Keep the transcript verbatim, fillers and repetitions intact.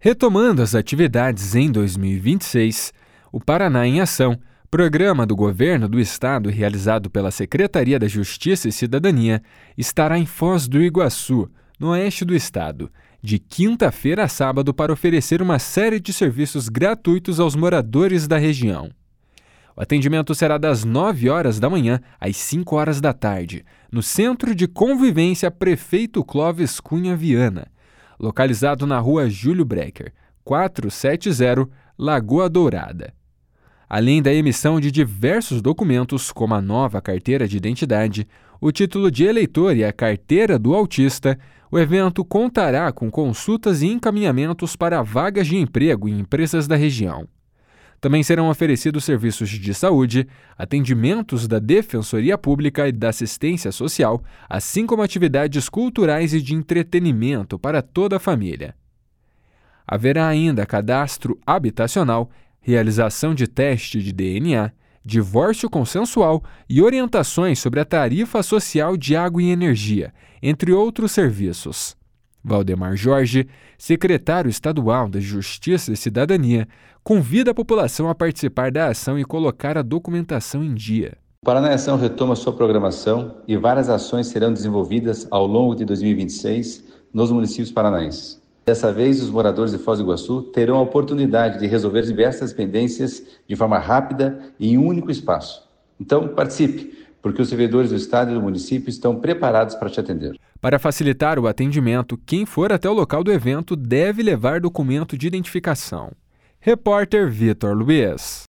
Retomando as atividades em dois mil e vinte e seis, o Paraná em Ação, programa do Governo do Estado realizado pela Secretaria da Justiça e Cidadania, estará em Foz do Iguaçu, no oeste do estado, de quinta-feira a sábado para oferecer uma série de serviços gratuitos aos moradores da região. O atendimento será das nove horas da manhã às cinco horas da tarde, no Centro de Convivência Prefeito Clóvis Cunha Viana, localizado na rua Júlio Brecker, quatrocentos e setenta, Lagoa Dourada. Além da emissão de diversos documentos, como a nova carteira de identidade, o título de eleitor e a carteira do autista, o evento contará com consultas e encaminhamentos para vagas de emprego em empresas da região. Também serão oferecidos serviços de saúde, atendimentos da Defensoria Pública e da Assistência Social, assim como atividades culturais e de entretenimento para toda a família. Haverá ainda cadastro habitacional, realização de teste de D N A, divórcio consensual e orientações sobre a tarifa social de água e energia, entre outros serviços. Valdemar Jorge, secretário estadual da Justiça e Cidadania, convida a população a participar da ação e colocar a documentação em dia. O Paraná em Ação retoma sua programação e várias ações serão desenvolvidas ao longo de dois mil e vinte e seis nos municípios paranaenses. Dessa vez, os moradores de Foz do Iguaçu terão a oportunidade de resolver diversas pendências de forma rápida e em um único espaço. Então, participe, porque os servidores do Estado e do município estão preparados para te atender. Para facilitar o atendimento, quem for até o local do evento deve levar documento de identificação. Repórter Vitor Luiz.